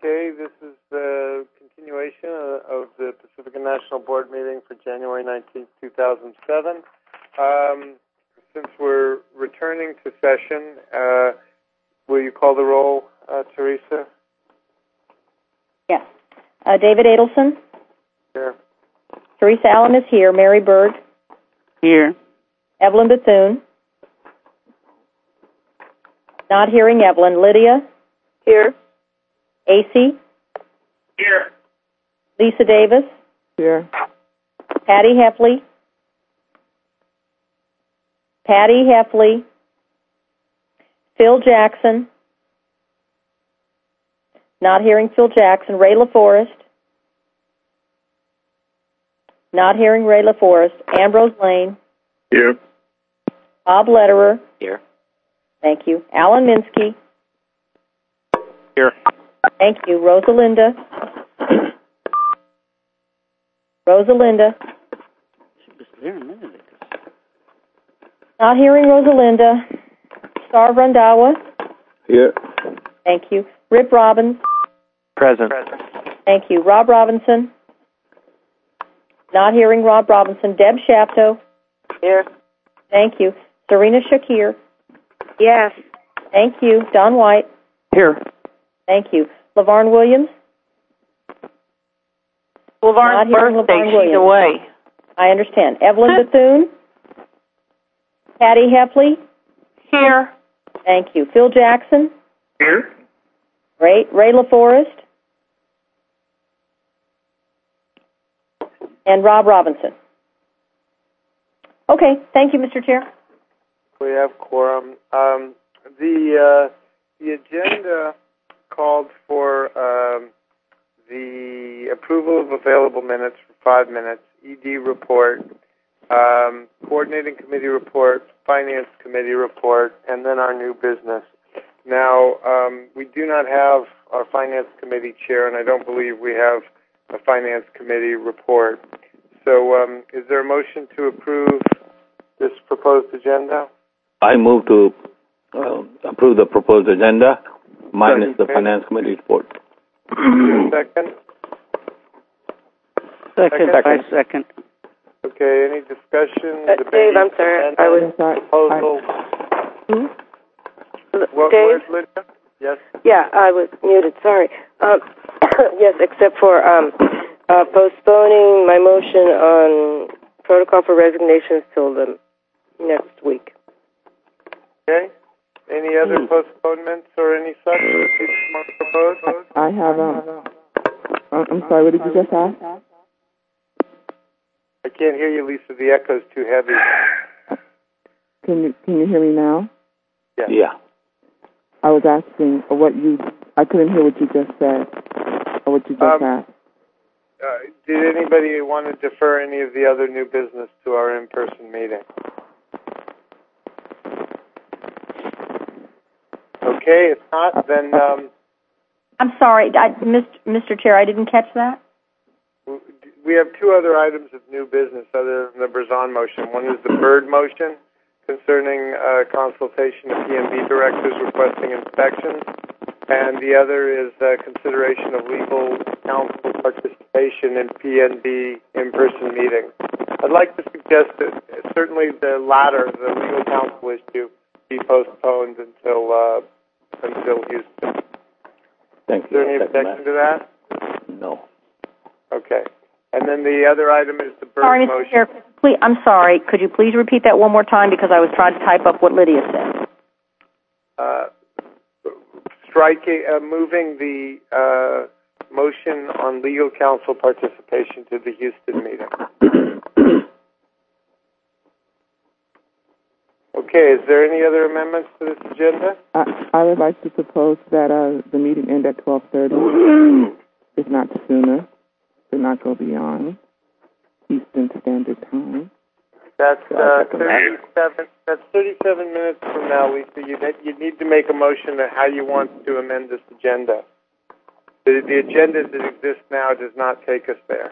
Okay, this is the continuation of the Pacifica National Board meeting for January 19th, 2007. Since we're returning to session, will you call the roll, Teresa? Yes. David Adelson? Here. Teresa Allen is here. Mary Bird? Here. Evelyn Bethune? Not hearing Evelyn. Lydia? Here. AC? Here. Lisa Davis? Here. Patty Heffley? Patty Heffley? Phil Jackson? Not hearing Phil Jackson. Ray LaForest? Not hearing Ray LaForest. Ambrose Lane? Here. Bob Lederer? Here. Thank you. Alan Minsky? Here. Thank you. Rosalinda? Rosalinda? She was there a minute ago. Not hearing Rosalinda. Star Randawa? Here. Thank you. Rip Robbins? Present. Thank you. Rob Robinson? Not hearing Rob Robinson. Deb Shapto? Here. Thank you. Serena Shakir? Yes. Thank you. Don White? Here. Thank you. LaVarn Williams? LaVarn's birthday, she's away. I understand. Evelyn Bethune? Patty Heffley? Here. Thank you. Phil Jackson? Here. Ray LaForest? And Rob Robinson. Okay. Thank you, Mr. Chair. We have quorum. The agenda called for the approval of available minutes for 5 minutes, ED report, coordinating committee report, finance committee report, and then our new business. Now, we do not have our finance committee chair, and I don't believe we have a finance committee report. So is there a motion to approve this proposed agenda? I move to approve the proposed agenda minus the finance committee report. Second? Second. Okay, any discussion? Dave, I'm sorry. I was proposal. Dave? Lydia? Yes? Yeah, I was muted. Sorry. Yes, except for postponing my motion on protocol for resignations till the next week. Okay. Any other postponements or any such proposed? I have, I'm sorry, what did you just ask? I can't hear you, Lisa. The echo's too heavy. Can you hear me now? Yes. Yeah. I was asking I couldn't hear what you just said, or what you just asked. Did anybody want to defer any of the other new business to our in-person meeting? Okay, if not, then I'm sorry, Mr. Chair, I didn't catch that. we have two other items of new business other than the Berzon motion. One is the Byrd motion concerning consultation of PNB directors requesting inspections, and the other is consideration of legal counsel participation in PNB in-person meetings. I'd like to suggest that certainly the latter, the legal counsel issue, be postponed until Houston. Thank you. Is there any objection to that? No. Okay. And then the other item is the Byrd Sorry, motion. Mr. Chair, please, I'm sorry. Could you please repeat that one more time because I was trying to type up what Lydia said. Moving the motion on legal counsel participation to the Houston meeting. Okay, is there any other amendments to this agenda? I would like to propose that the meeting end at 12:30, if not sooner. Do not go beyond Eastern Standard Time. That's 37. That's 37 minutes from now, Lisa. You need to make a motion on how you want to amend this agenda. The agenda that exists now does not take us there.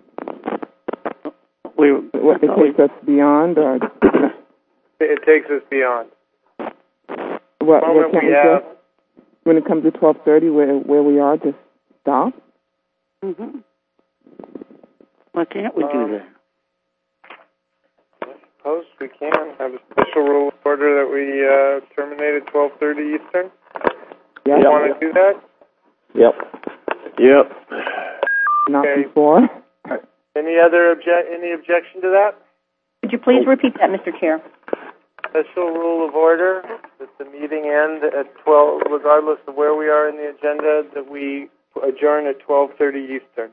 It takes us beyond, or it takes us beyond. When it comes to 12:30, where we are, just adopt? Mm-hmm. Why can't we do that? I suppose we can have a special rule of order that we terminate at 12:30 Eastern. Yeah. You want to do that? Yep. Not Okay. before? Any objection to that? Could you please repeat that, Mr. Chair? Special rule of order that the meeting end at 12, regardless of where we are in the agenda, that we adjourn at 12:30 Eastern.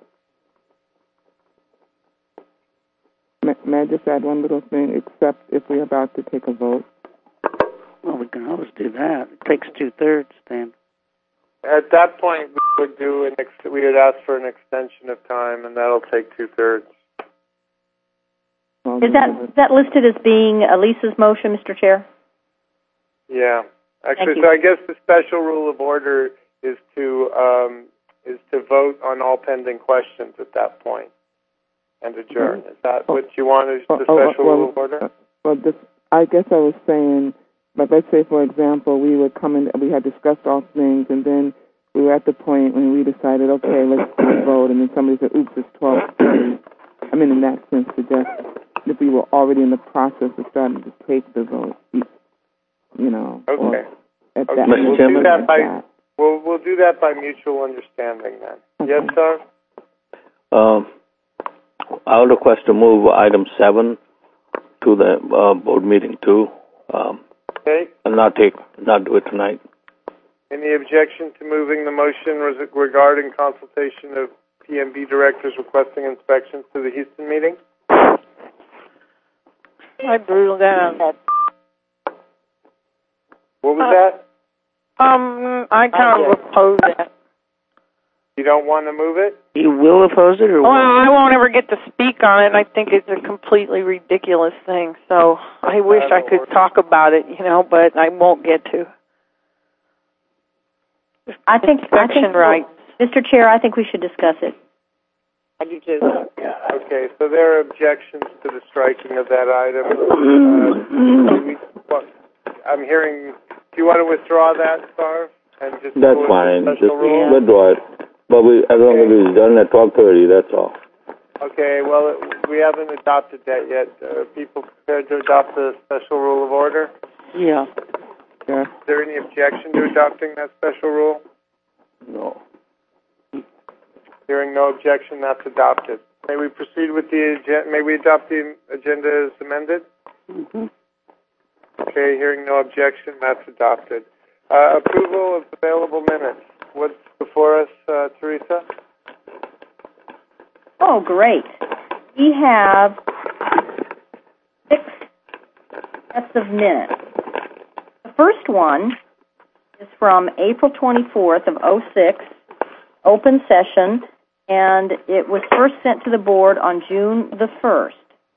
May I just add one little thing, except if we're about to take a vote? Well, we can always do that. It takes 2/3 then. At that point, we would ask for an extension of time, and that'll take 2/3. Well, Is that listed as being Lisa's motion, Mr. Chair? Yeah. Actually, Thank so you. I guess the special rule of order is to vote on all pending questions at that point and adjourn. Is that what you want? Is the special rule of order? I guess I was saying, but let's say, for example, we would come in, we had discussed all things, and then we were at the point when we decided, okay, let's do a vote, and then somebody said, oops, it's 12:30. I mean, in that sense, suggest if we were already in the process of starting to take the vote, you know. Okay. At Okay. that We'll moment, do that by that. we'll do that by mutual understanding then. Okay. Yes, sir. I would request to move item 7 to the board meeting too, Okay. and not do it tonight. Any objection to moving the motion regarding consultation of PMB directors requesting inspections to the Houston meeting? I drew that. What was that? I kind of oppose that. You don't want to move it? You will oppose it, or Well, won't? I won't ever get to speak on it. I think it's a completely ridiculous thing. So I wish I could talk about it, but I won't get to. I think rights. Mr. Chair, I think we should discuss it. I do too. Okay, so there are objections to the striking of that item. I'm hearing, do you want to withdraw that, Sarv? And just That's go with fine. the Just special rule? withdraw it. But as long as it's done at 12:30, that's all. Okay, well, we haven't adopted that yet. Are people prepared to adopt the special rule of order? Yeah. Yeah. Is there any objection to adopting that special rule? No. Hearing no objection, that's adopted. May we proceed with the agenda? May we adopt the agenda as amended? Mm-hmm. Okay, hearing no objection, that's adopted. Approval of available minutes. What's before us, Teresa? Oh, great. We have 6 sets of minutes. The first one is from April 24th of 06, open session, and it was first sent to the board on June the 1st.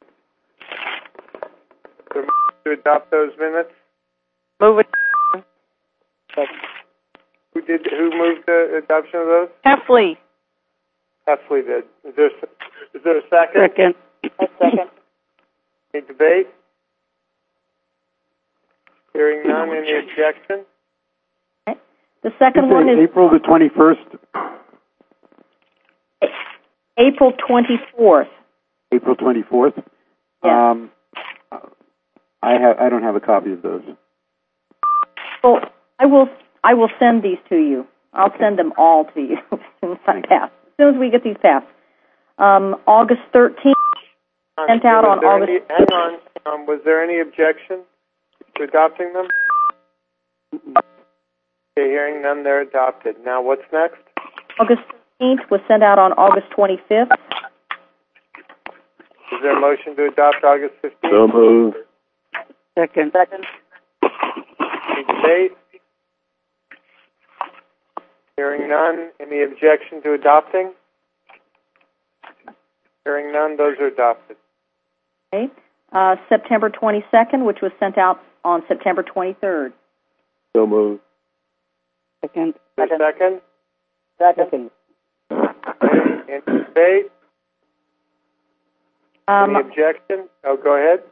To adopt those minutes? Move it. Who moved the adoption of those? Heffley. Heffley did. Is there a second? Second. A second. Any debate? Hearing none, any objection? Okay. The second one is April the 21st. April 24th. April 24th. Yeah. I don't have a copy of those. Well, I will send these to you. I'll send them all to you as soon as I pass. As soon as we get these passed. August 13th, sent out on August... Hang on. Was there any objection to adopting them? Okay, hearing none, they're adopted. Now, what's next? August 13th was sent out on August 25th. Is there a motion to adopt August 15th? So moved. Second. Any debate? Hearing none, any objection to adopting? Hearing none, those are adopted. Okay. September 22nd, which was sent out on September 23rd. So moved. Second. Is there a second? Second. Any debate? Any objection? Oh, go ahead.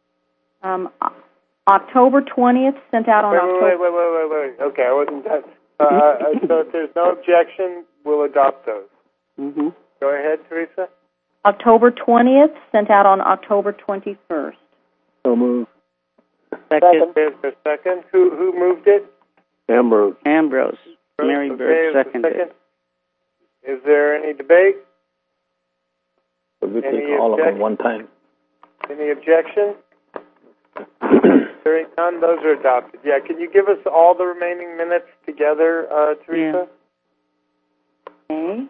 October 20th, sent out on October... Wait. Okay, I wasn't done. So if there's no objection, we'll adopt those. Mm-hmm. Go ahead, Teresa. October 20th, sent out on October 21st. So moved. Second. Is there a second? Who moved it? Ambrose. Ambrose. Mary Bird, is there a seconded. second? Is there any debate? So we Any take all of them objection? one time. Any objection? Hearing none, those are adopted. Yeah, can you give us all the remaining minutes together, Teresa? Okay.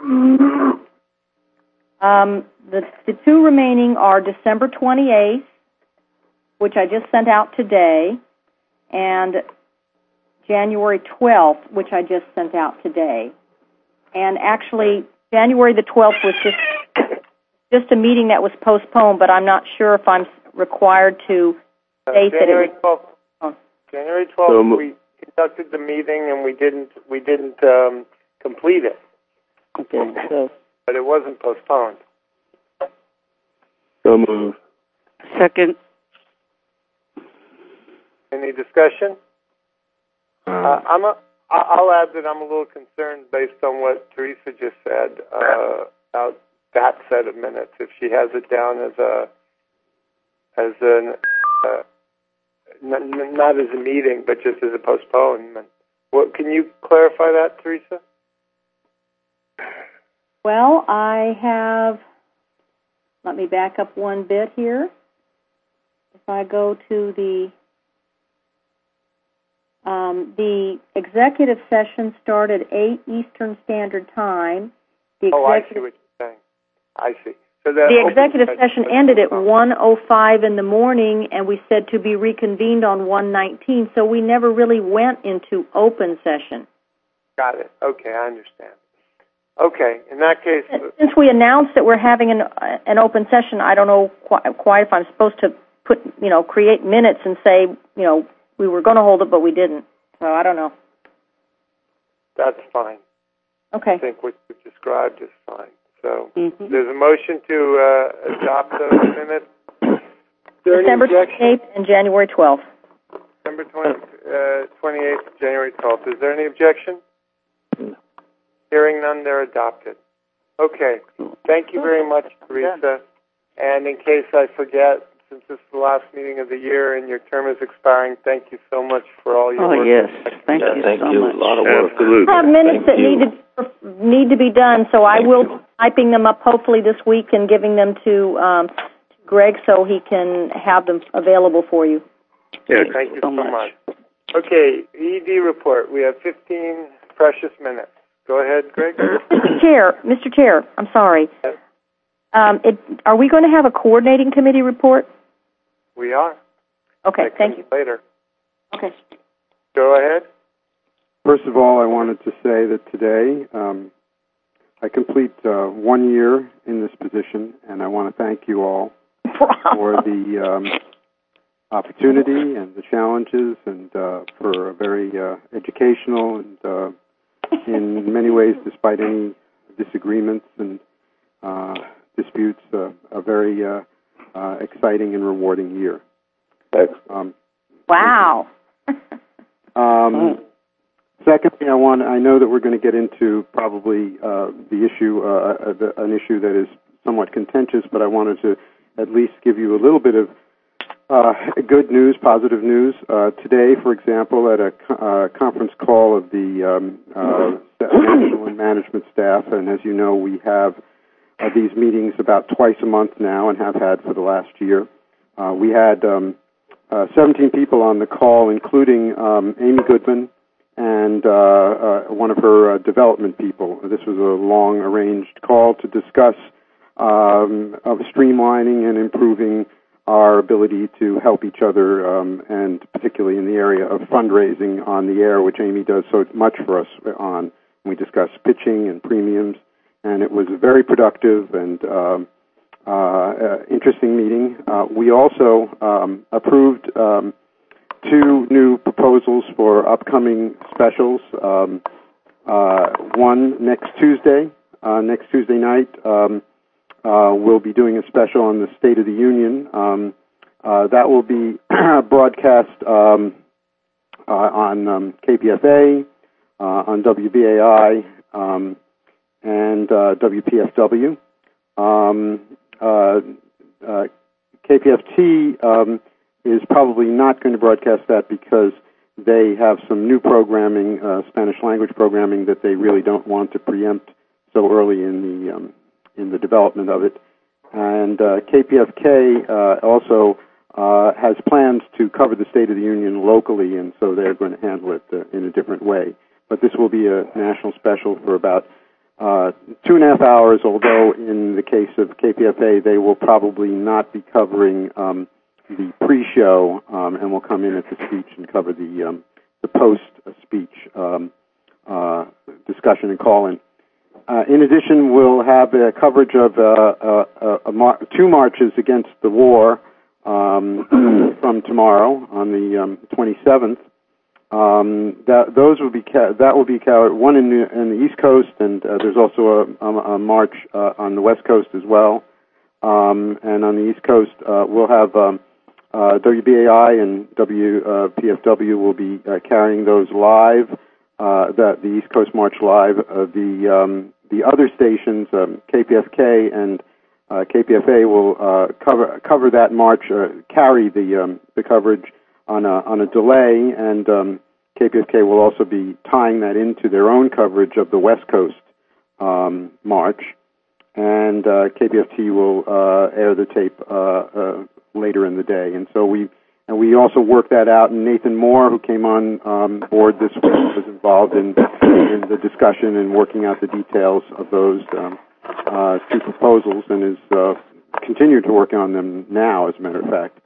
The two remaining are December 28th, which I just sent out today, and January 12th, which I just sent out today. And actually, January the 12th was just a meeting that was postponed, but I'm not sure if I'm required to state that it was. January 12th, we conducted the meeting and we didn't complete it. Okay, so. But it wasn't postponed. So moved. Second. Any discussion? I'll add that I'm a little concerned based on what Teresa just said about that set of minutes. If she has it down not as a meeting, but just as a postponement. What can you clarify that, Teresa? Well, I have. Let me back up one bit here. If I go to the executive session started 8 Eastern Standard Time. I see what you're saying. I see. So the executive session ended at 1:05 in the morning, and we said to be reconvened on 1:19, so we never really went into open session. Got it. Okay, I understand. Okay, in that case... Since we announced that we're having an open session, I don't know quite if I'm supposed to create minutes and say, we were going to hold it, but we didn't. So I don't know. That's fine. Okay. I think what you've described is fine. So there's a motion to adopt those minutes. December 28th and January 12th. December 28th, January 12th. Is there any objection? No. Hearing none, they're adopted. Okay. Thank you very much, Teresa. And in case I forget, since this is the last meeting of the year and your term is expiring, thank you so much for all your work. Oh, yes. Thank you so much. A lot of work. Absolutely. I have minutes that need to be done, so I will be typing them up hopefully this week and giving them to Greg so he can have them available for you. Yeah, thank you so much. Okay, ED report. We have 15 precious minutes. Go ahead, Greg. Mr. Chair, I'm sorry. Yes. Are we going to have a coordinating committee report? We are. Okay, thank you. Later. Okay. Go ahead. First of all, I wanted to say that today I complete 1 year in this position, and I want to thank you all for the opportunity and the challenges, and for a very educational and, in many ways, despite any disagreements and disputes, a very exciting and rewarding year. Wow. Secondly, I know that we're going to get into probably the issue, an issue that is somewhat contentious, but I wanted to at least give you a little bit of good news, positive news. Today, for example, at a conference call of the national and management staff, and as you know, we have these meetings about twice a month now and have had for the last year. We had 17 people on the call, including Amy Goodman and one of her development people. This was a long-arranged call to discuss of streamlining and improving our ability to help each other, and particularly in the area of fundraising on the air, which Amy does so much for us on. We discussed pitching and premiums, and it was a very productive and interesting meeting. We also approved 2 new proposals for upcoming specials. One next Tuesday night. We'll be doing a special on the State of the Union. That will be broadcast on KPFA, on WBAI and WPFW. KPFT is probably not going to broadcast that because they have some new programming, Spanish language programming, that they really don't want to preempt so early in the development of it. And KPFK also has plans to cover the State of the Union locally, and so they're going to handle it in a different way. But this will be a national special for about 2.5 hours, although in the case of KPFA, they will probably not be covering the pre-show and will come in at the speech and cover the post-speech discussion and call-in. In addition, we'll have a coverage of two marches against the war from tomorrow on the 27th. Those will be one in the East Coast, and there's also a march on the West Coast as well. And on the East Coast, we'll have WBAI and WPFW will be carrying those live. The East Coast March live. The other stations, KPFK and KPFA, will cover that march, carry the coverage on a delay, and KPFK will also be tying that into their own coverage of the West Coast march, and KPFT will air the tape later in the day. And so we also worked that out, and Nathan Moore, who came on board this week, was involved in the discussion and working out the details of those two proposals, and is continued to work on them now, as a matter of fact.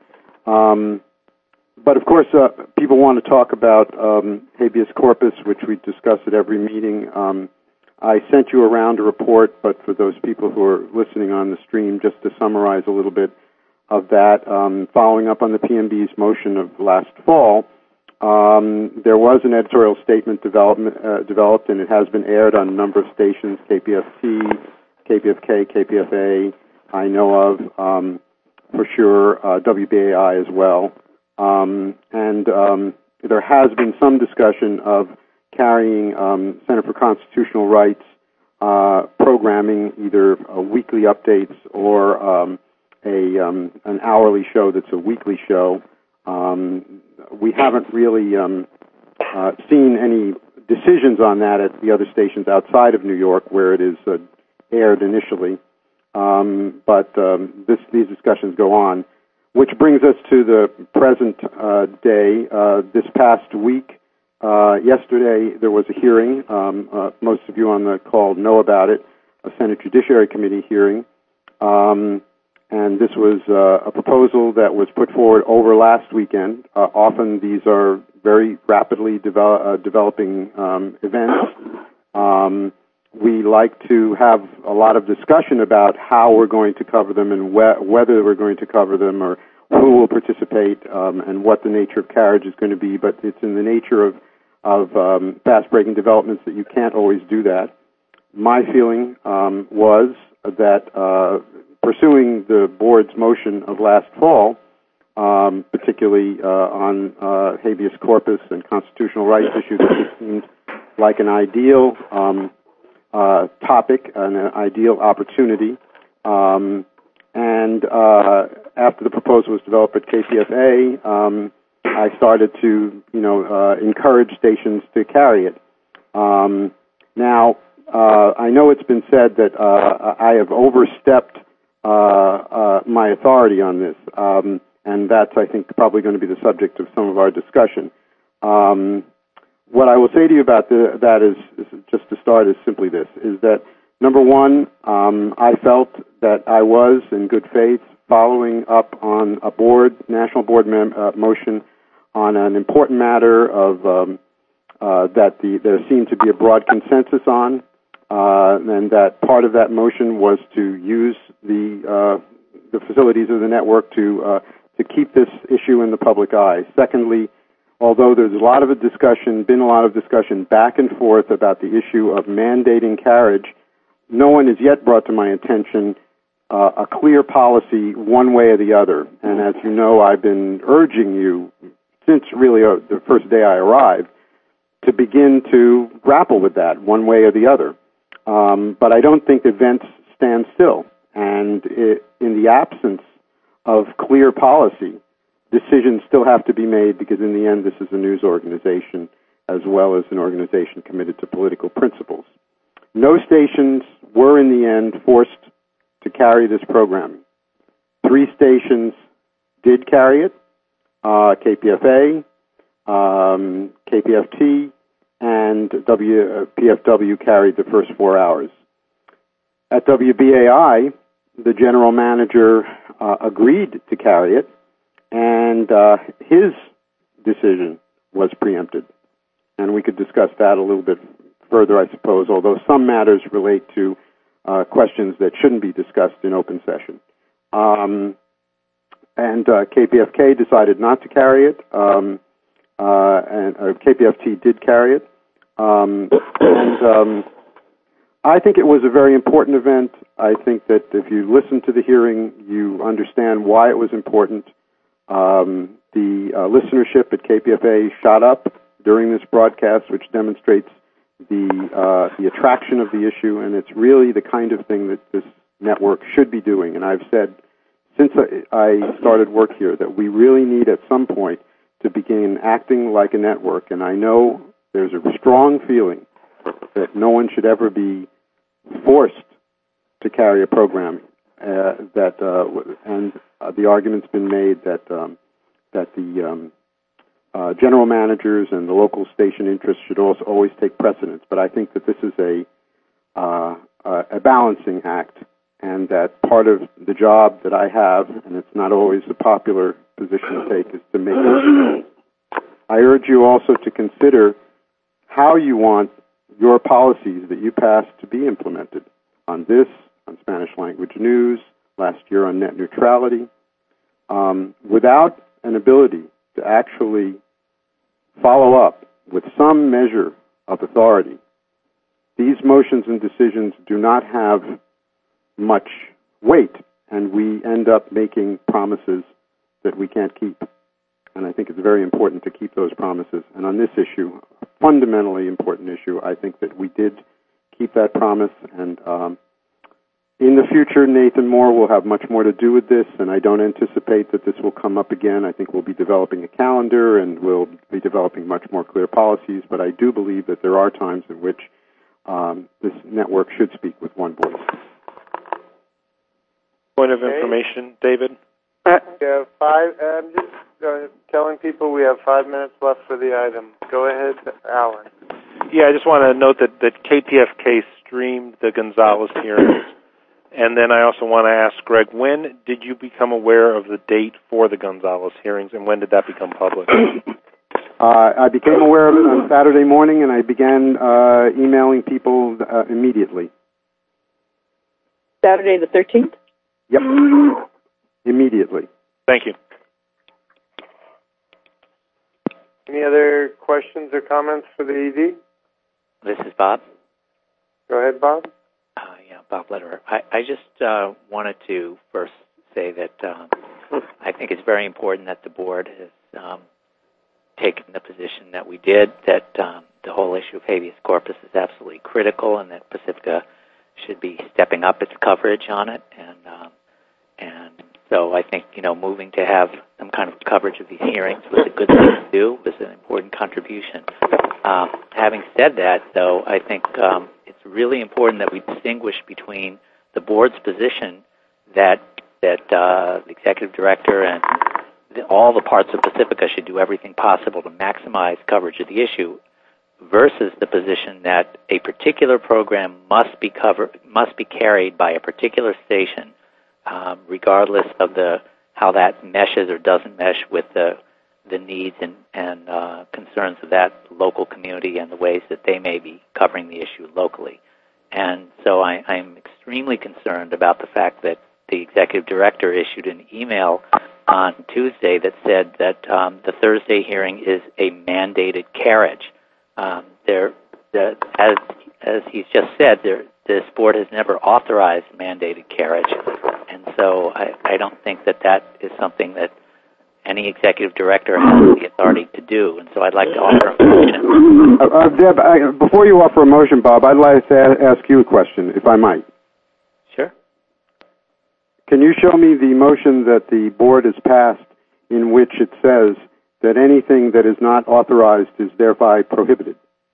But of course, people want to talk about habeas corpus, which we discuss at every meeting. I sent you around a report, but for those people who are listening on the stream, just to summarize a little bit of that, following up on the PMB's motion of last fall, there was an editorial statement developed, and it has been aired on a number of stations, KPFT, KPFK, KPFA, I know of, for sure, WBAI as well. And there has been some discussion of carrying Center for Constitutional Rights programming, either weekly updates or an hourly show that's a weekly show. We haven't really seen any decisions on that at the other stations outside of New York, where it is aired initially. But these discussions go on. Which brings us to the present day. This past week, yesterday, there was a hearing. Most of you on the call know about it, a Senate Judiciary Committee hearing. And this was a proposal that was put forward over last weekend. Often these are very rapidly developing events. We like to have a lot of discussion about how we're going to cover them and whether we're going to cover them or who will participate and what the nature of carriage is going to be. But it's in the nature of fast-breaking developments that you can't always do that. My feeling was that pursuing the board's motion of last fall, particularly on habeas corpus and constitutional rights issues, it seemed like an ideal topic, an ideal opportunity. And after the proposal was developed at KPFA, I started to, encourage stations to carry it. Now, I know it's been said that I have overstepped my authority on this, and that's, I think, probably going to be the subject of some of our discussion. What I will say to you about that is, just to start, is simply this, is that, number one, I felt that I was, in good faith, following up on a national board motion on an important matter of that there seemed to be a broad consensus on, and that part of that motion was to use the facilities of the network to keep this issue in the public eye. Secondly, although there's been a lot of discussion back and forth about the issue of mandating carriage, no one has yet brought to my attention a clear policy one way or the other. And as you know, I've been urging you since really the first day I arrived to begin to grapple with that one way or the other. But I don't think events stand still. And in the absence of clear policy, decisions still have to be made because in the end this is a news organization as well as an organization committed to political principles. No stations were in the end forced to carry this programming. 3 stations did carry it, KPFA, KPFT, and PFW carried the first 4 hours. At WBAI, the general manager agreed to carry it, and his decision was preempted. And we could discuss that a little bit further, I suppose, although some matters relate to questions that shouldn't be discussed in open session. And KPFK decided not to carry it, and KPFT did carry it. I think it was a very important event. I think that if you listen to the hearing, you understand why it was important. The listenership at KPFA shot up during this broadcast, which demonstrates the attraction of the issue, and it's really the kind of thing that this network should be doing. And I've said since I started work here that we really need at some point to begin acting like a network, and I know there's a strong feeling that no one should ever be forced to carry a program. And the argument's been made that the general managers and the local station interests should also always take precedence. But I think that this is a balancing act, and that part of the job that I have, and it's not always a popular position to take, is to make it. I urge you also to consider how you want your policies that you pass to be implemented on this, on Spanish language news, last year on net neutrality. Without an ability to actually follow up with some measure of authority, these motions and decisions do not have much weight, and we end up making promises that we can't keep. And I think it's very important to keep those promises. And on this issue, a fundamentally important issue, I think that we did keep that promise. And in the future, Nathan Moore will have much more to do with this, and I don't anticipate that this will come up again. I think we'll be developing a calendar, and we'll be developing much more clear policies. But I do believe that there are times in which this network should speak with one voice. Point of information, David? We have 5. I'm just telling people we have 5 minutes left for the item. Go ahead, Alan. Yeah, I just want to note that KPFK streamed the Gonzales hearings. And then I also want to ask Greg, when did you become aware of the date for the Gonzales hearings, and when did that become public? I became aware of it on Saturday morning, and I began emailing people immediately. Saturday the 13th? Yep. Immediately. Thank you. Any other questions or comments for the ED? This is Bob. Go ahead, Bob. Bob Lederer. I just wanted to first say that I think it's very important that the board has taken the position that we did, that the whole issue of habeas corpus is absolutely critical, and that Pacifica should be stepping up its coverage on it. And so I think, moving to have some kind of coverage of these hearings was a good thing to do, was an important contribution. Having said that, though, I think it's really important that we distinguish between the board's position that the executive director and all the parts of Pacifica should do everything possible to maximize coverage of the issue, versus the position that a particular program must be carried by a particular station, regardless of how that meshes or doesn't mesh with the needs and concerns of that local community and the ways that they may be covering the issue locally. And so I'm extremely concerned about the fact that the executive director issued an email on Tuesday that said that the Thursday hearing is a mandated carriage. As he's just said, this board has never authorized mandated carriage, and so I don't think that is something that any executive director has the authority to do. And so I'd like to offer a motion. Deb, before you offer a motion, Bob, I'd like to ask you a question, if I might. Sure. Can you show me the motion that the board has passed in which it says that anything that is not authorized is thereby prohibited?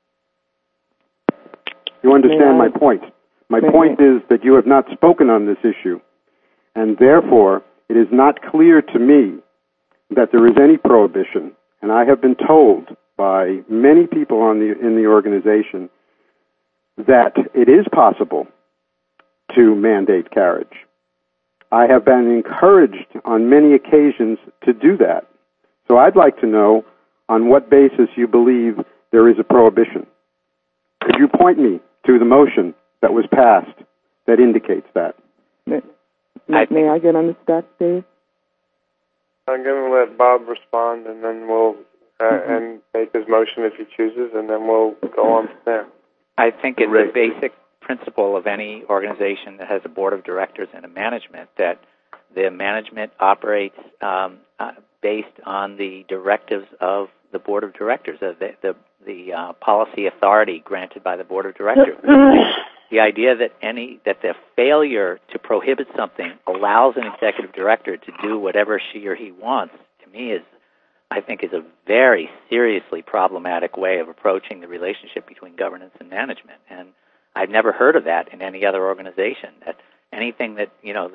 You understand my point? My point is that you have not spoken on this issue, and therefore it is not clear to me that there is any prohibition, and I have been told by many people in the organization that it is possible to mandate carriage. I have been encouraged on many occasions to do that. So I'd like to know on what basis you believe there is a prohibition. Could you point me to the motion that was passed that indicates that? May I get on the stack, Dave? I'm going to let Bob respond, and then we'll and make his motion if he chooses, and then we'll go on from there. I think it's a basic principle of any organization that has a board of directors and a management that the management operates based on the directives of the board of directors, the policy authority granted by the board of directors. The idea that the failure to prohibit something allows an executive director to do whatever she or he wants, to me, I think is a very seriously problematic way of approaching the relationship between governance and management. And I've never heard of that in any other organization. That anything that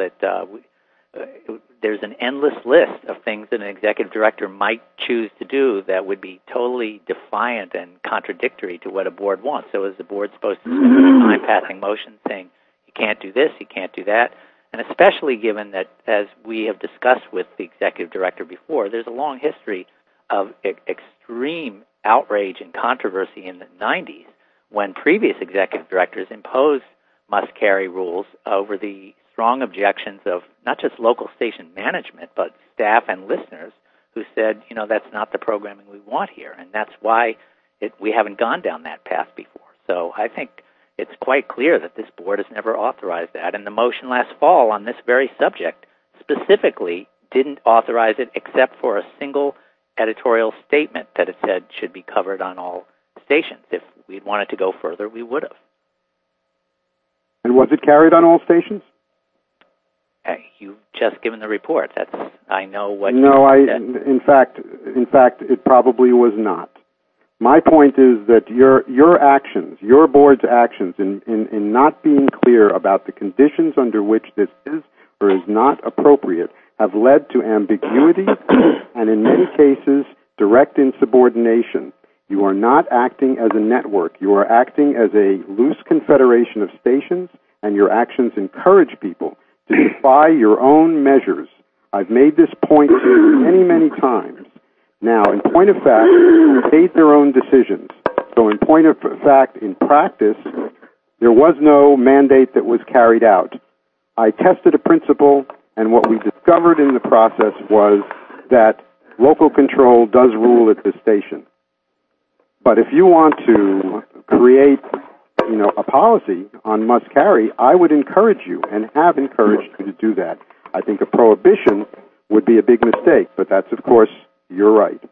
there's an endless list of things that an executive director might choose to do that would be totally defiant and contradictory to what a board wants. So is the board supposed to spend time passing motions saying, you can't do this, you can't do that? And especially given that, as we have discussed with the executive director before, there's a long history of extreme outrage and controversy in the 90s when previous executive directors imposed must-carry rules over the strong objections of not just local station management, but staff and listeners who said, that's not the programming we want here. And that's why we haven't gone down that path before. So I think it's quite clear that this board has never authorized that. And the motion last fall on this very subject specifically didn't authorize it except for a single editorial statement that it said should be covered on all stations. If we'd wanted to go further, we would have. And was it carried on all stations? You've just given the report. I know what. No, in fact, it probably was not. My point is that your actions, your board's actions, in not being clear about the conditions under which this is or is not appropriate, have led to ambiguity and, in many cases, direct insubordination. You are not acting as a network. You are acting as a loose confederation of stations, and your actions encourage people to defy your own measures. I've made this point to you many, many times. Now, in point of fact, they made their own decisions. So in point of fact, in practice, there was no mandate that was carried out. I tested a principle, and what we discovered in the process was that local control does rule at this station. But if you want to create a policy on must carry, I would encourage you and have encouraged you to do that. I think a prohibition would be a big mistake, but that's, of course, you're right.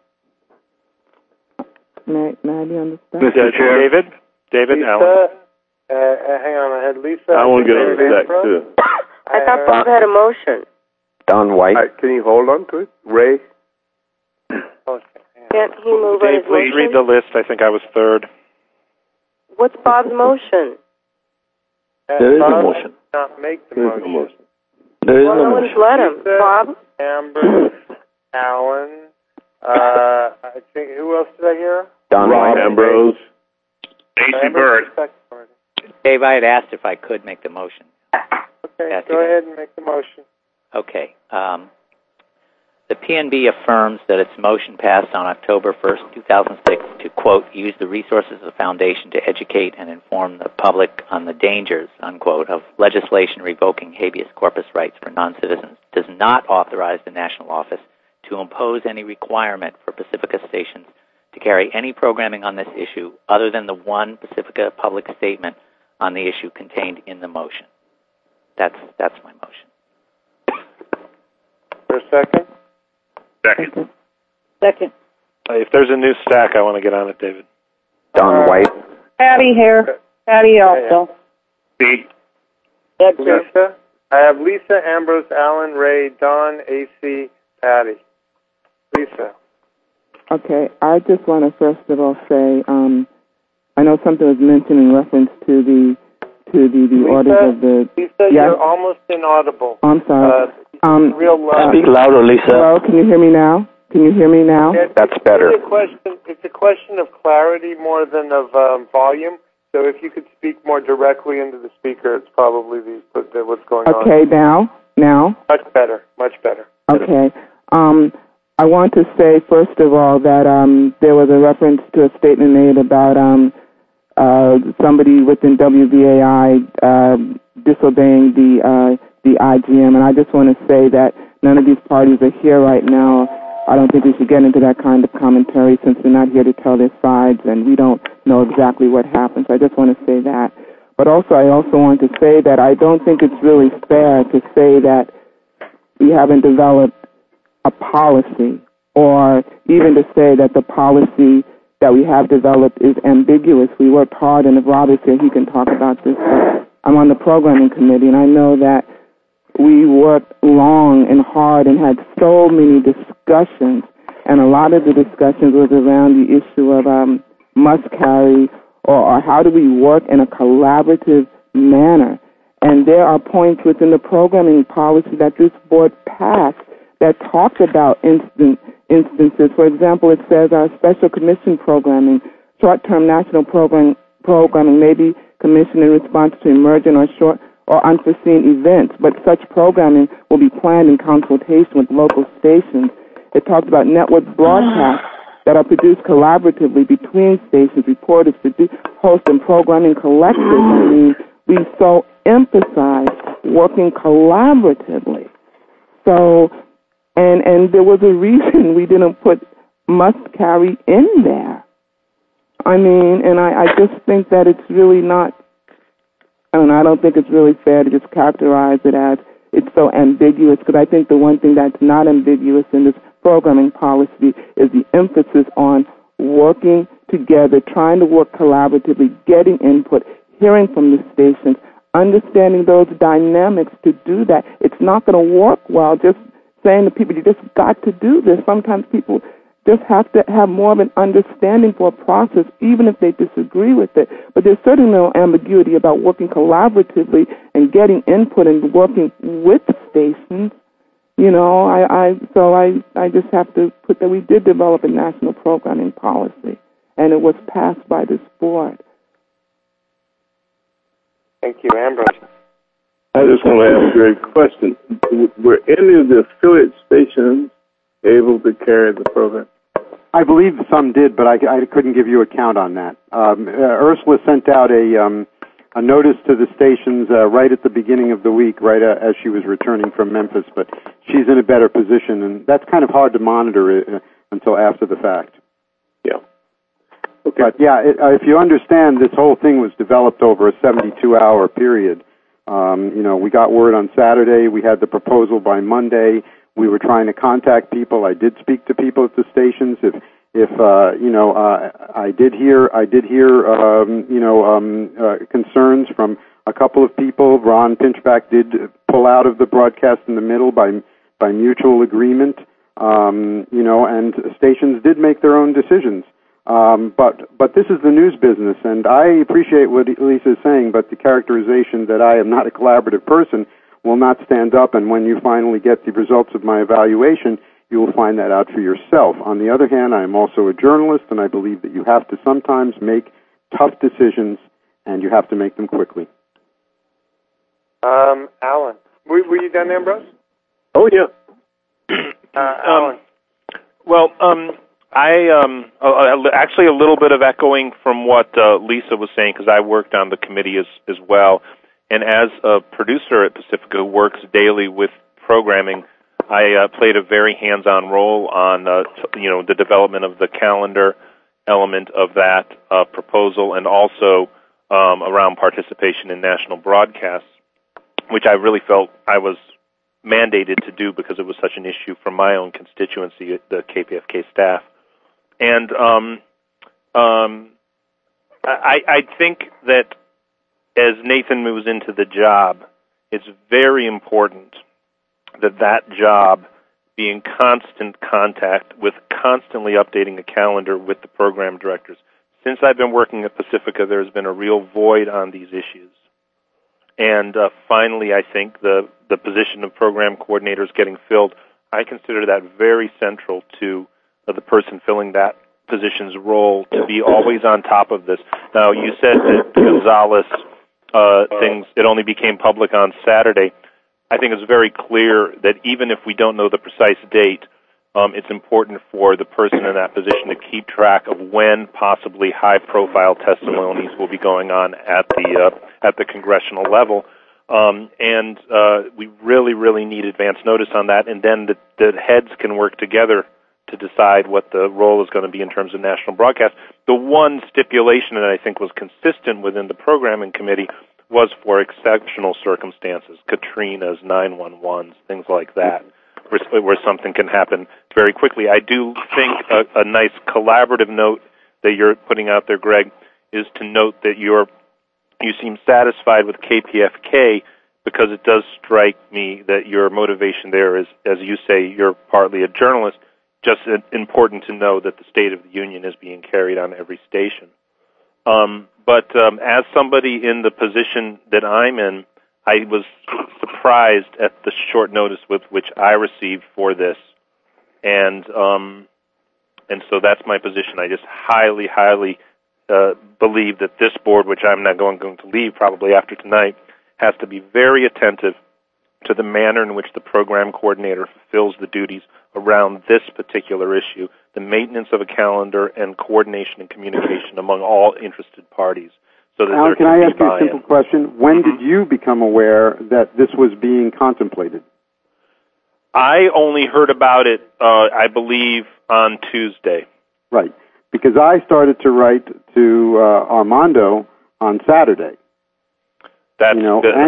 May I be on the stack? Mr. Chair. David, Alan. Hang on, I had Lisa. I want to get on the stack, too. I thought Bob had a motion. Don White. Can you hold on to it? Ray? Can't he move on his Dave, please motion? read the list. I think I was third. What's Bob's motion? There is a motion. Not make the motion. There is Well, no no motion. one's let him. Bob? Amber, Alan, I think, who else did I hear? Don Rob Ambrose. Stacy Bird. Dave, I had asked if I could make the motion. Okay, go ahead and make the motion. Okay. The PNB affirms that its motion passed on October 1st, 2006 to, quote, use the resources of the Foundation to educate and inform the public on the dangers, unquote, of legislation revoking habeas corpus rights for non-citizens, does not authorize the national office to impose any requirement for Pacifica stations to carry any programming on this issue other than the one Pacifica public statement on the issue contained in the motion. That's my motion. For a second? Second. Second. If there's a new stack, I want to get on it, David. Don White. Patty here. Patty also. B. Lisa. I have Lisa, Ambrose, Alan, Ray, Don, AC, Patty. Lisa. Okay, I just want to first of all say, I know something was mentioned in reference to the Lisa, orders of the. Lisa, yes? you're almost inaudible. I'm sorry. Real loud. Speak louder, Lisa. Hello, can you hear me now? That's better. It's a question of clarity more than of volume. So if you could speak more directly into the speaker, it's probably what's going on. Okay, now. Much better. Okay. I want to say, first of all, that there was a reference to a statement made about somebody within WVAI disobeying the IGM, and I just want to say that none of these parties are here right now. I don't think we should get into that kind of commentary since they're not here to tell their sides, and we don't know exactly what happened. So I just want to say that. But also, I also want to say that I don't think it's really fair to say that we haven't developed a policy, or even to say that the policy that we have developed is ambiguous. We worked hard, and if Rob is here, he can talk about this. I'm on the programming committee, and I know that we worked long and hard and had so many discussions, and a lot of the discussions was around the issue of must carry, or how do we work in a collaborative manner. And there are points within the programming policy that this board passed that talked about instances. For example, it says our special commission programming, short-term national programming may be commissioned in response to emergent or short or unforeseen events, but such programming will be planned in consultation with local stations. It talks about network broadcasts that are produced collaboratively between stations, reporters, host, and programming collectives. I mean, we so emphasize working collaboratively. So, and there was a reason we didn't put must carry in there. I mean, and I just think that it's really not, I don't think it's really fair to just characterize it as it's so ambiguous, because I think the one thing that's not ambiguous in this programming policy is the emphasis on working together, trying to work collaboratively, getting input, hearing from the stations, understanding those dynamics to do that. It's not going to work well just saying to people, you just got to do this. Sometimes people just have to have more of an understanding for a process, even if they disagree with it. But there's certainly no ambiguity about working collaboratively and getting input and working with stations. You know, I just have to put that we did develop a national programming policy, and it was passed by this board. Thank you, Ambrose. I just want to ask Greg a question. Were any of the affiliate stations able to carry the program? I believe some did, but I couldn't give you a count on that. Ursula sent out a notice to the stations right at the beginning of the week, right as she was returning from Memphis, but she's in a better position, and that's kind of hard to monitor until after the fact. Yeah. Okay. But, yeah, if you understand, this whole thing was developed over a 72-hour period. We got word on Saturday. We had the proposal by Monday. We were trying to contact people. I did speak to people at the stations. I did hear concerns from a couple of people. Ron Pinchback did pull out of the broadcast in the middle by mutual agreement. And stations did make their own decisions. But this is the news business, and I appreciate what Lisa is saying, but the characterization that I am not a collaborative person will not stand up, and when you finally get the results of my evaluation, you will find that out for yourself. On the other hand, I am also a journalist, and I believe that you have to sometimes make tough decisions, and you have to make them quickly. Alan. Were you done, Ambrose? Oh, yeah. Alan. Well, actually a little bit of echoing from what Lisa was saying, because I worked on the committee as well. And as a producer at Pacifica who works daily with programming, I played a very hands-on role on the development of the calendar element of that proposal, and also around participation in national broadcasts, which I really felt I was mandated to do because it was such an issue from my own constituency, the KPFK staff. And I think that as Nathan moves into the job, it's very important that job be in constant contact with constantly updating the calendar with the program directors. Since I've been working at Pacifica, there's been a real void on these issues. And finally, I think the position of program coordinators getting filled, I consider that very central to the person filling that position's role to be always on top of this. Now, you said that Gonzales things, it only became public on Saturday. I think it's very clear that even if we don't know the precise date, it's important for the person in that position to keep track of when possibly high-profile testimonies will be going on at the congressional level, and we really, really need advance notice on that. And then the heads can work together to decide what the role is going to be in terms of national broadcast. The one stipulation that I think was consistent within the programming committee was for exceptional circumstances, Katrinas, 911s, things like that, where something can happen very quickly. I do think a nice collaborative note that you're putting out there, Greg, is to note that you seem satisfied with KPFK, because it does strike me that your motivation there is, as you say, you're partly a journalist. Just important to know that the State of the Union is being carried on every station. But as somebody in the position that I'm in, I was surprised at the short notice with which I received for this, and so that's my position. I just highly, highly believe that this board, which I'm not going to leave probably after tonight, has to be very attentive to the manner in which the program coordinator fulfills the duties around this particular issue, the maintenance of a calendar and coordination and communication among all interested parties. So that Alan, can I ask you a simple question? When did you become aware that this was being contemplated? I only heard about it, I believe, on Tuesday. Right, because I started to write to Armando on Saturday. That's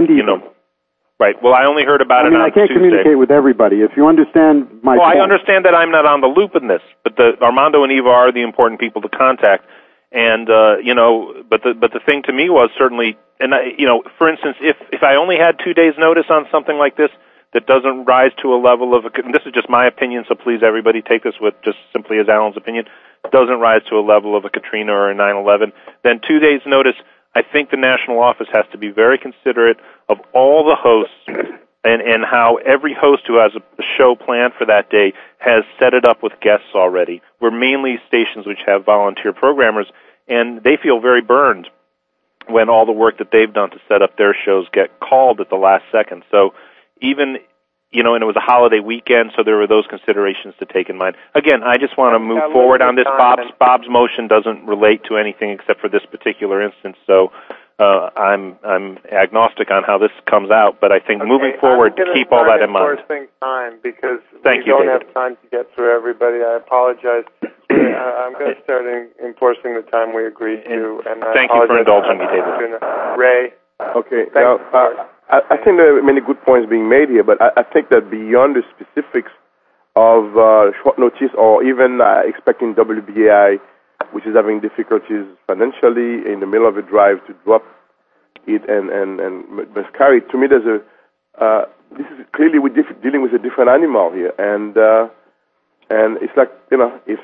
right. Well, I only heard about it on Tuesday. I can't communicate with everybody. If you understand my point. I understand that I'm not on the loop in this, but Armando and Eva are the important people to contact. And but the thing to me was certainly, and for instance, if I only had 2 days' notice on something like this that doesn't rise to a level of, and this is just my opinion, so please everybody take this with just simply as Alan's opinion, doesn't rise to a level of a Katrina or a 9/11, then 2 days' notice. I think the national office has to be very considerate of all the hosts and how every host who has a show planned for that day has set it up with guests already. We're mainly stations which have volunteer programmers, and they feel very burned when all the work that they've done to set up their shows get called at the last second. So even, and it was a holiday weekend, so there were those considerations to take in mind. Again, I just want to move forward on this. Bob's motion doesn't relate to anything except for this particular instance, so I'm agnostic on how this comes out, but I think moving forward, keep all that in mind. Enforcing time, because we don't have time to get through everybody. I apologize. I'm going to start enforcing the time we agreed to. And thank you for indulging me, David. Ray. Okay. Now, I think there are many good points being made here, but I think that beyond the specifics of short notice or even expecting WBAI, which is having difficulties financially in the middle of a drive to drop it and miscarry it, to me there's this is clearly we're dealing with a different animal here, and it's like, if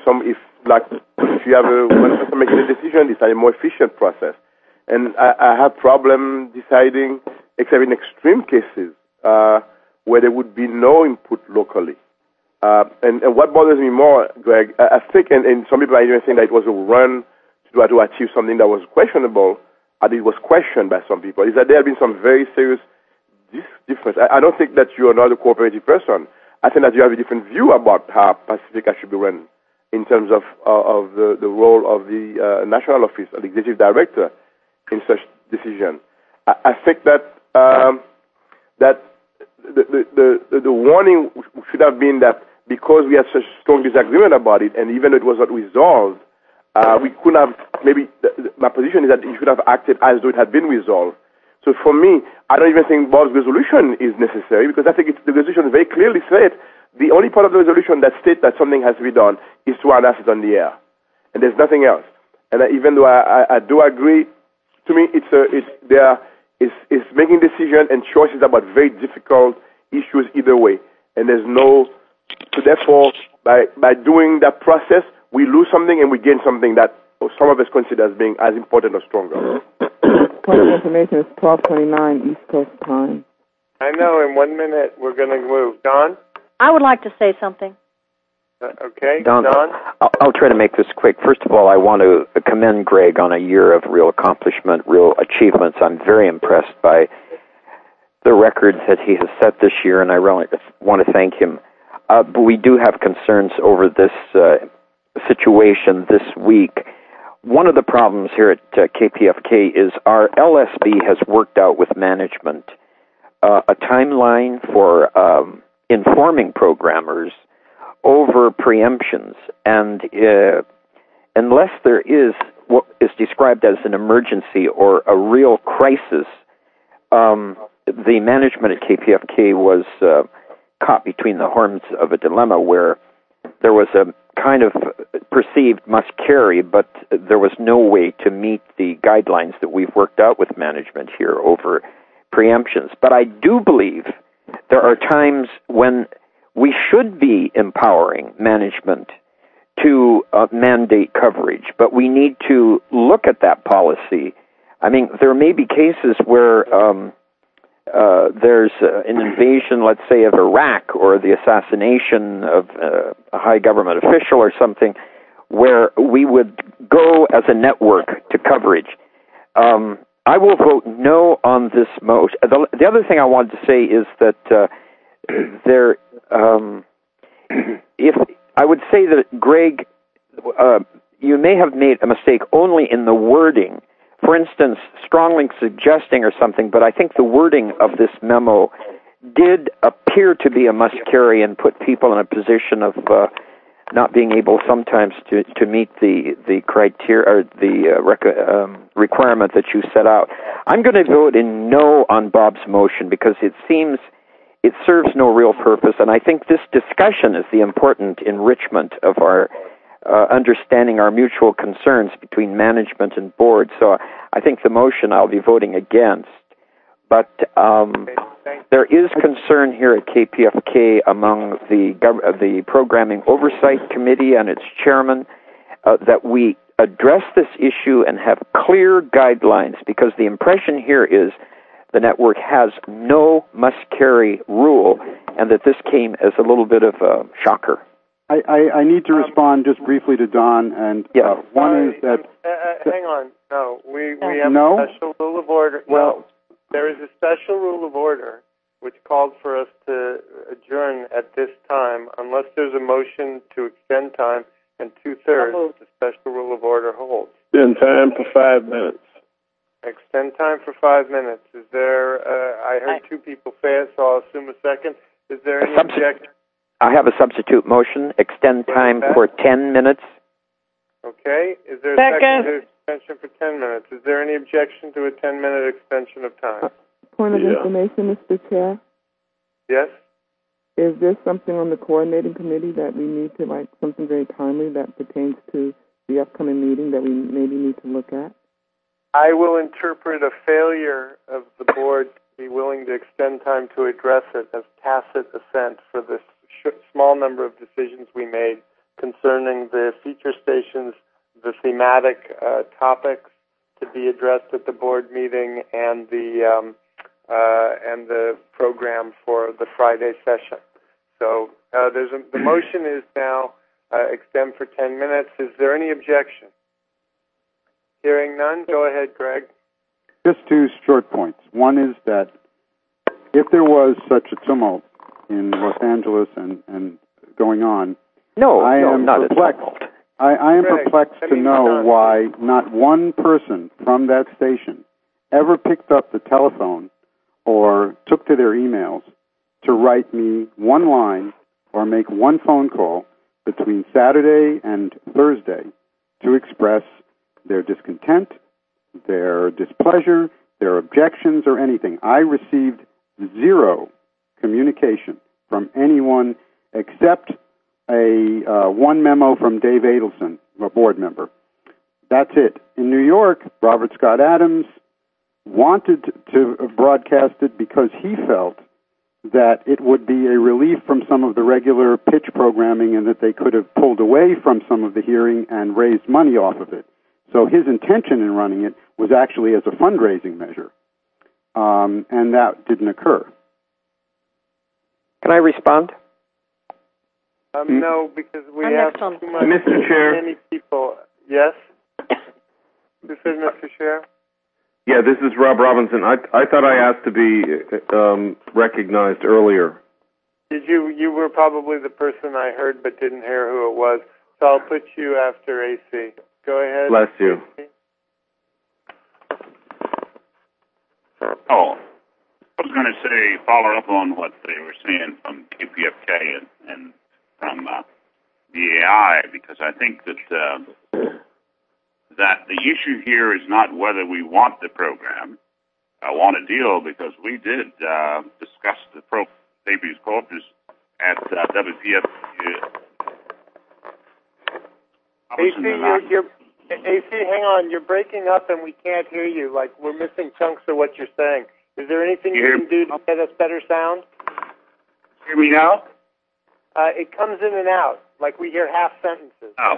you have one person making a decision, it's a more efficient process. And I have problem deciding, except in extreme cases, where there would be no input locally. And what bothers me more, Greg, I think, and some people are even saying that it was a run to try to achieve something that was questionable, and it was questioned by some people, is that there have been some very serious difference. I don't think that you are not a cooperative person. I think that you have a different view about how Pacifica should be run in terms of the role of the national office, the executive director, in such decision. I think that that the warning should have been that because we had such strong disagreement about it, and even though it was not resolved, we could have maybe. My position is that you should have acted as though it had been resolved, So for me, I don't even think Bob's resolution is necessary because I think the resolution very clearly said the only part of the resolution that states that something has to be done is to announce it on the air, and there's nothing else. And even though I do agree, to me it's making decisions and choices about very difficult issues either way, and there's no. So therefore, by doing that process, we lose something and we gain something that some of us consider as being as important or stronger. Point of information is 12:29 East Coast time. I know. In 1 minute, we're going to move. Don? I would like to say something. Okay, Don. I'll try to make this quick. First of all, I want to commend Greg on a year of real accomplishment, real achievements. I'm very impressed by the records that he has set this year, and I really want to thank him. But we do have concerns over this situation this week. One of the problems here at KPFK is our LSB has worked out with management a timeline for informing programmers over preemptions, and unless there is what is described as an emergency or a real crisis, the management at KPFK was caught between the horns of a dilemma where there was a kind of perceived must carry, but there was no way to meet the guidelines that we've worked out with management here over preemptions. But I do believe there are times when we should be empowering management to mandate coverage, but we need to look at that policy. I mean, there may be cases where there's an invasion, let's say, of Iraq or the assassination of a high government official or something, where we would go as a network to coverage. I will vote no on this motion. The other thing I wanted to say is that if I would say that, Greg, you may have made a mistake only in the wording. For instance, strongly suggesting or something, but I think the wording of this memo did appear to be a must-carry and put people in a position of not being able sometimes to meet the criteria or the requirement that you set out. I'm going to vote in no on Bob's motion because it seems it serves no real purpose, and I think this discussion is the important enrichment of our understanding our mutual concerns between management and board. So I think the motion I'll be voting against. But there is concern here at KPFK among the Programming Oversight Committee and its chairman that we address this issue and have clear guidelines, because the impression here is the network has no must-carry rule, and that this came as a little bit of a shocker. I need to respond just briefly to Don, and one is that... hang on. No, we have a special rule of order. Well, there is a special rule of order which called for us to adjourn at this time unless there's a motion to extend time, and 2/3 the special rule of order holds. Extend time for 5 minutes. Extend time for 5 minutes. Is there... I heard two people say it, so I'll assume a second. Is there any objection? I have a substitute motion. Extend time for 10 minutes. Okay. Is there a second extension for 10 minutes? Is there any objection to a 10-minute extension of time? Point of information, Mr. Chair. Yes? Is there something on the coordinating committee that we need to, like, something very timely that pertains to the upcoming meeting that we maybe need to look at? I will interpret a failure of the board to be willing to extend time to address it as tacit assent for this small number of decisions we made concerning the feature stations, the thematic topics to be addressed at the board meeting, and the program for the Friday session. So the motion is now extend for 10 minutes. Is there any objection? Hearing none, go ahead, Greg. Just two short points. One is that if there was such a tumult in Los Angeles and going on, I am perplexed. I am perplexed to know why not one person from that station ever picked up the telephone or took to their emails to write me one line or make one phone call between Saturday and Thursday to express their discontent, their displeasure, their objections or anything. I received zero communication from anyone except one memo from Dave Adelson, a board member. That's it. In New York, Robert Scott Adams wanted to broadcast it because he felt that it would be a relief from some of the regular pitch programming and that they could have pulled away from some of the hearing and raised money off of it. So his intention in running it was actually as a fundraising measure, and that didn't occur. Can I respond? No, because we have too much, Mr. Chair. many people. Yes? Who said Mr. Chair? Yeah, this is Rob Robinson. I thought I asked to be recognized earlier. Did you? You were probably the person I heard but didn't hear who it was. So I'll put you after AC. Go ahead. Bless you. Oh, I was going to say, follow up on what they were saying from KPFK and from BAI, because I think that the issue here is not whether we want the program. I want a deal because we did discuss the habeas corpus at WPF. AC, hang on. You're breaking up and we can't hear you. Like, we're missing chunks of what you're saying. Is there anything you can do to get us better sound? Hear me now? It comes in and out. Like, we hear half sentences. Oh.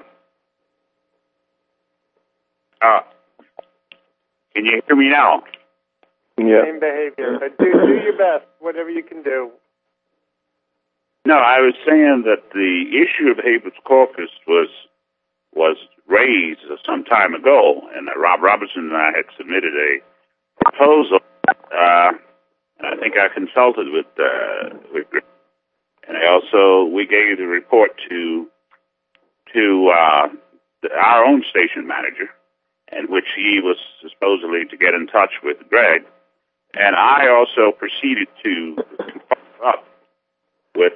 Can you hear me now? Yeah. Same behavior. But do your best, whatever you can do. No, I was saying that the issue of habeas corpus was raised some time ago, and Rob Robinson and I had submitted a proposal, and I think I consulted with and we gave the report to our own station manager, in which he was supposedly to get in touch with Greg, and I also proceeded to follow up with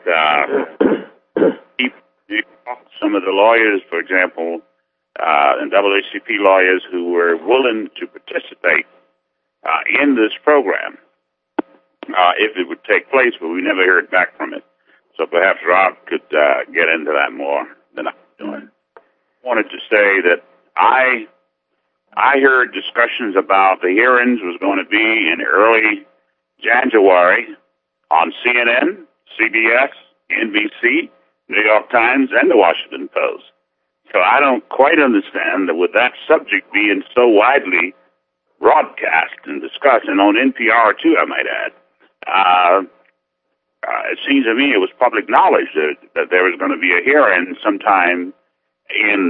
some of the lawyers, for example, and NAACP lawyers who were willing to participate in this program if it would take place, but we never heard back from it. So perhaps Rob could get into that more than I'm doing. I wanted to say that I heard discussions about the hearings was going to be in early January on CNN, CBS, NBC, New York Times, and the Washington Post. So I don't quite understand that with that subject being so widely broadcast and discussed, and on NPR too, I might add, it seems to me it was public knowledge that there was going to be a hearing sometime in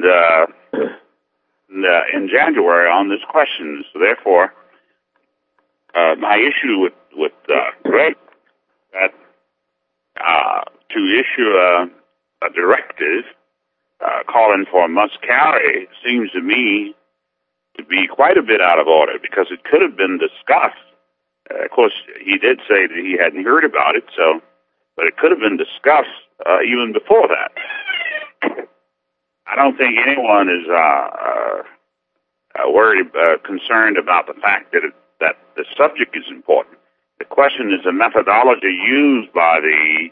January on this question. So therefore, my issue with Greg that to issue a directive calling for a must carry seems to me to be quite a bit out of order, because it could have been discussed. Of course, he did say that he hadn't heard about it, but it could have been discussed even before that. I don't think anyone is concerned about the fact that the subject is important. The question is the methodology used by the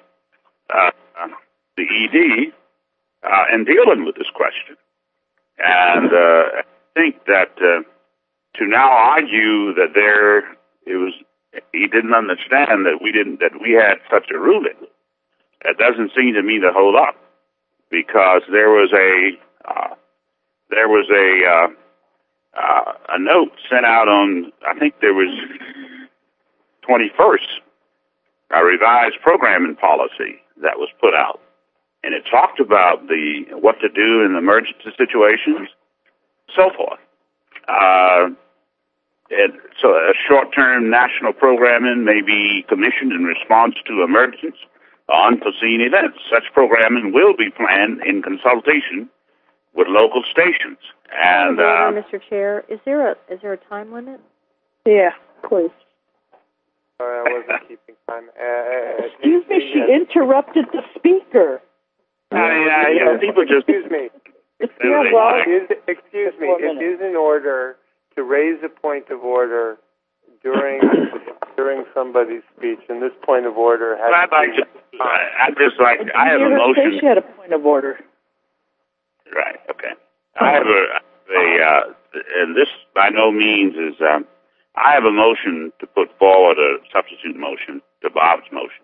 ED in dealing with this question. And I think that to now argue that he didn't understand that we had such a ruling, that doesn't seem to me to hold up, because there was a note sent out on, I think there was 21st, a revised programming policy that was put out, and it talked about what to do in emergency situations, so forth. So a short-term national programming may be commissioned in response to emergencies or unforeseen events. Such programming will be planned in consultation with local stations. And Mr. Chair, is there a time limit? Yeah, please. Sorry, I wasn't keeping time. Excuse me, she interrupted the speaker. People just... Excuse me. It is in order to raise a point of order during somebody's speech, and this point of order has. I have a motion. She had a point of order. Right. Okay. I have and this by no means is. I have a motion to put forward, a substitute motion to Bob's motion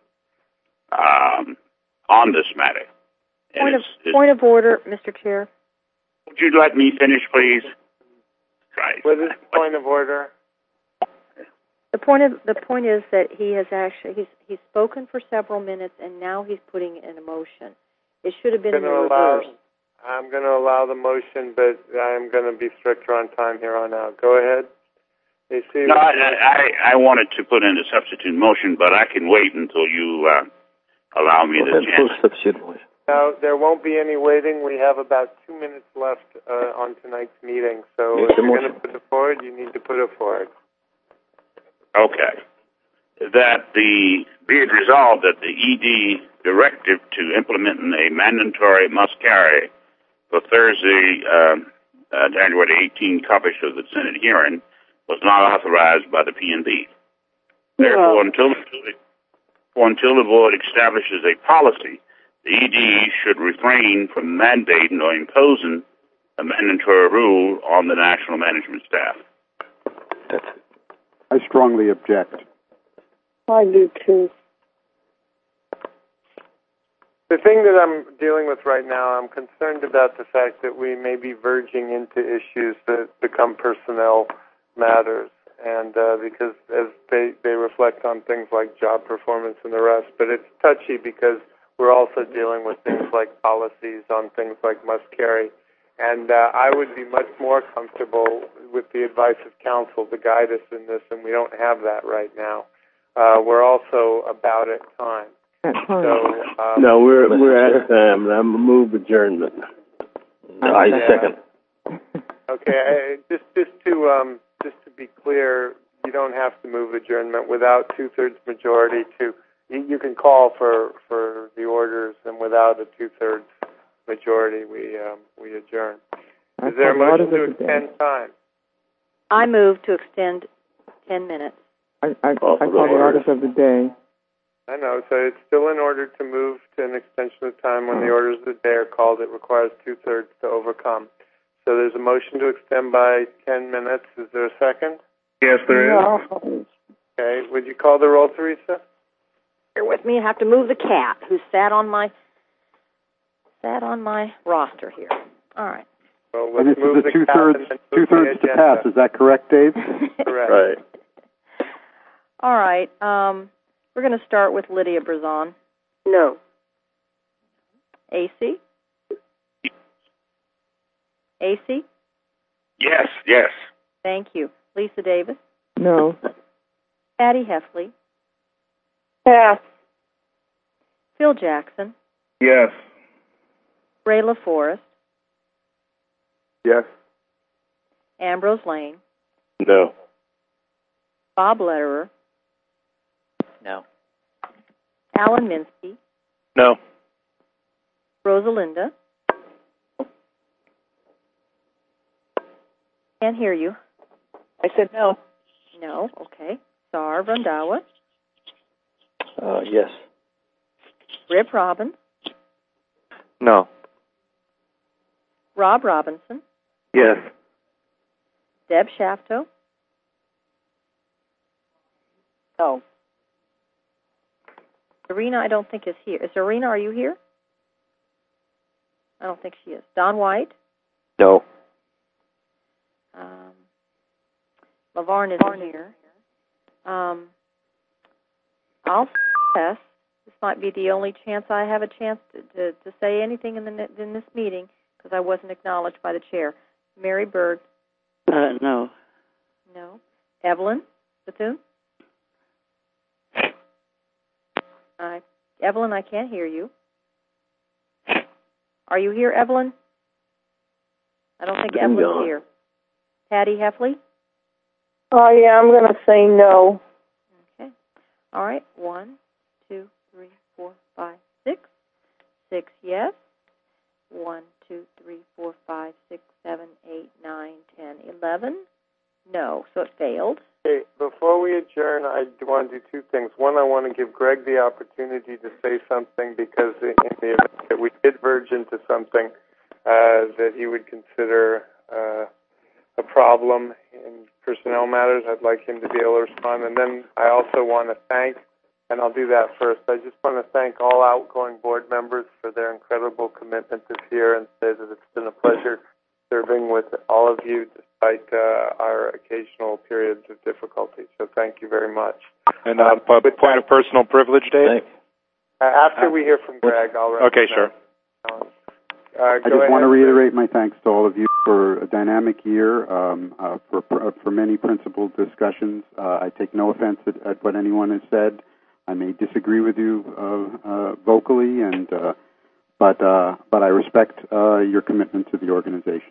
on this matter. Point of order, Mr. Chair. Would you let me finish, please? Right. What is the point of order? The point is that he has actually he's spoken for several minutes, and now he's putting in a motion. It should have been in the reverse. I'm going to allow the motion, but I'm going to be stricter on time here on out. Go ahead. No, I wanted to put in a substitute motion, but I can wait until you allow me the chance. Substitute motion. No, there won't be any waiting. We have about 2 minutes left on tonight's meeting. So if you're going to put it forward, you need to put it forward. Okay. That be it resolved that the ED directive to implement a mandatory must-carry for Thursday, January 18 coverage of the Senate hearing was not authorized by the P&B. Therefore, until the board establishes a policy, the ED should refrain from mandating or imposing a mandatory rule on the national management staff. I strongly object. I do too. The thing that I'm dealing with right now, I'm concerned about the fact that we may be verging into issues that become personnel matters, and because as they reflect on things like job performance and the rest, but it's touchy because we're also dealing with things like policies on things like must carry, and I would be much more comfortable with the advice of counsel to guide us in this, and we don't have that right now. We're also about at time. No, we're at time, and I'm a move adjournment. I second. Okay, just to be clear, you don't have to move adjournment without 2/3 majority. You can call for the orders, and without a 2/3 majority, we adjourn. Is there a motion to extend time? I move to extend 10 minutes. I call the orders of the day. I know, so it's still in order to move to an extension of time when the orders of the day are called. It requires 2/3 to overcome. So there's a motion to extend by 10 minutes. Is there a second? Yes, there is. Okay. Would you call the roll, Teresa? Bear with me. I have to move the cat who sat on my roster here. All right. Well, And this is a two-thirds to pass. Is that correct, Dave? Correct. Right. All right. We're going to start with Lydia Brazon. No. AC? AC? Yes. Thank you. Lisa Davis? No. Patty Heffley? Pass. Phil Jackson? Yes. Ray LaForest? Yes. Ambrose Lane? No. Bob Lederer? No. Alan Minsky? No. Rosalinda? Can't hear you. I said no. No, okay. Sar Randawa? Yes. Rip Robbins? No. Rob Robinson? Yes. Deb Shafto? No. Serena, I don't think is here. Serena, are you here? I don't think she is. Don White? No. LaVarn isn't here. I'll pass. This might be the only chance I have a chance to say anything in this meeting because I wasn't acknowledged by the chair. Mary Bird? No. No. Evelyn Bethune? Evelyn, I can't hear you. Are you here, Evelyn? I don't think Evelyn's here. Patty Heffley? Oh, yeah, I'm going to say no. Okay. All right. 1, 2, 3, 4, 5, 6. 6 yes. 1, 2, 3, 4, 5, 6, 7, 8, 9, 10, 11. No. So it failed. Okay, before we adjourn, I want to do two things. One, I want to give Greg the opportunity to say something because in the event that we did verge into something that he would consider a problem in personnel matters, I'd like him to be able to respond. And then I also want to thank, and I'll do that first, I just want to thank all outgoing board members for their incredible commitment this year and say that it's been a pleasure serving with all of you despite our occasional periods of difficulty. So thank you very much. And point of personal privilege, Dave? After we hear from Greg, I'll recognize. Okay, sure. I just want to reiterate my thanks to all of you for a dynamic year, for many principled discussions. I take no offense at what anyone has said. I may disagree with you vocally, but I respect your commitment to the organization.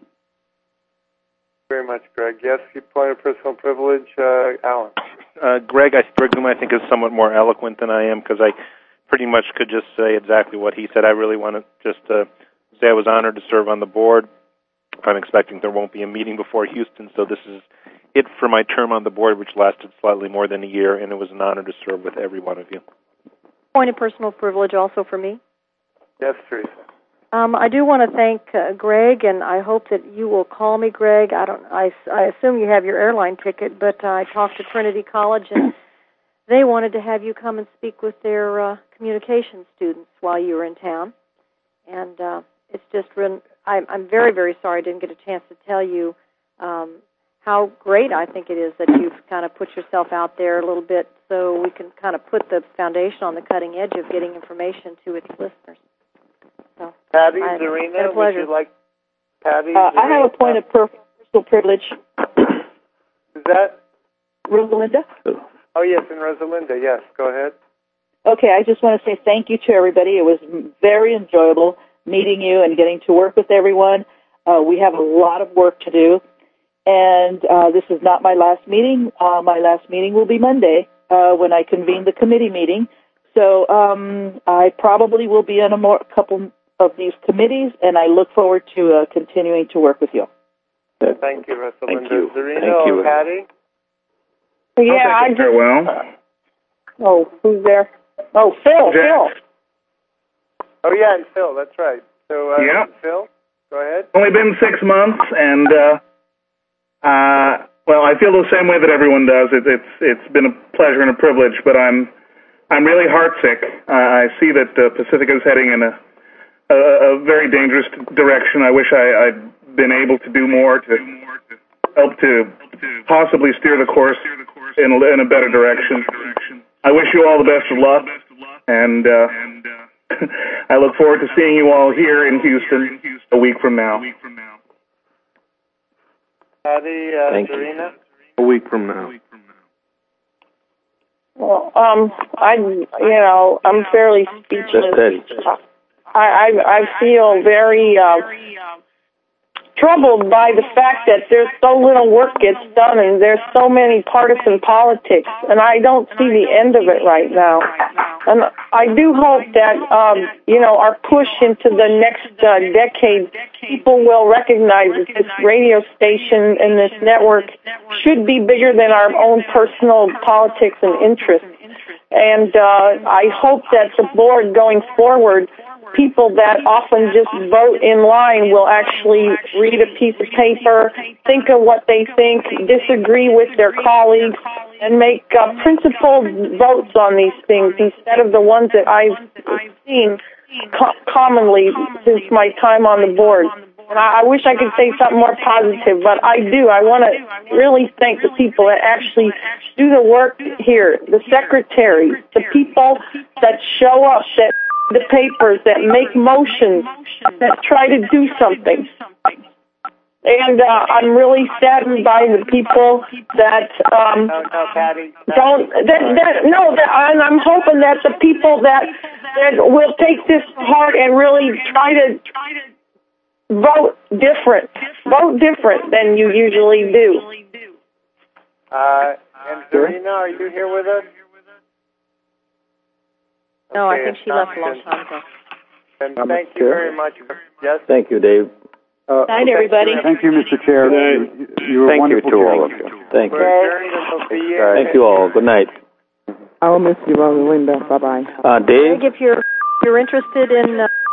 Very much, Greg. Yes, you point of personal privilege, Alan. Greg, I think is somewhat more eloquent than I am because I pretty much could just say exactly what he said. I really want to just say I was honored to serve on the board. I'm expecting there won't be a meeting before Houston, so this is it for my term on the board, which lasted slightly more than a year, and it was an honor to serve with every one of you. Point of personal privilege also for me. Yes, Teresa. I do want to thank Greg, and I hope that you will call me, Greg. I assume you have your airline ticket, but I talked to Trinity College, and they wanted to have you come and speak with their communications students while you were in town. And it's just I'm very, very sorry I didn't get a chance to tell you how great I think it is that you've kind of put yourself out there a little bit so we can kind of put the foundation on the cutting edge of getting information to its listeners. So, Patty Zarina, would you like Patty? I have a point of personal privilege. Is that Rosalinda? Oh, yes, and Rosalinda, yes. Go ahead. Okay, I just want to say thank you to everybody. It was very enjoyable meeting you and getting to work with everyone. We have a lot of work to do, and this is not my last meeting. My last meeting will be Monday when I convene the committee meeting. So I probably will be in a couple of these committees, and I look forward to continuing to work with you. Thank you, Rosalinda. Thank you. Zarina or Patty? Yeah, I just... Farewell. Oh, who's there? Oh, Phil. Jack. Phil. Oh, yeah, and Phil, that's right. So, Phil, go ahead. Only been 6 months, and, well, I feel the same way that everyone does. It's been a pleasure and a privilege, but I'm really heartsick. I see that Pacifica is heading in a very dangerous direction. I wish I'd been able to do more to help to possibly steer the course in a better direction. I wish you all the best of luck, and I look forward to seeing you all here in Houston a week from now. Patty, Zarina? A week from now. Well, I'm fairly speechless. I feel very troubled by the fact that there's so little work gets done and there's so many partisan politics, and I don't see the end of it right now. And I do hope that, our push into the next decade, people will recognize that this radio station and this network should be bigger than our own personal politics and interests. And I hope that the board going forward, people that often just vote in line will actually read a piece of paper, think of what they think, disagree with their colleagues, and make principled votes on these things instead of the ones that I've seen commonly since my time on the board. And I wish I could say something more positive, but I do. I want to really thank the people that actually do the work here, the secretaries, the people that show up, that the papers, that make motions, that try to do something. And I'm really saddened by the people that don't. And I'm hoping that the people that will take this to heart and really try to vote different than you usually do. And Zarina, are you here with us? No, I think she left a long time ago. And thank you very much. Yes? Thank you, Dave. Night, everybody. Thank you, Mr. Chair. You were Thank you wonderful to all of chairman. you. Thank you. Okay. Thank you all. Good night. I will miss you, Rosalinda. Bye-bye. Dave? Greg, if you're interested in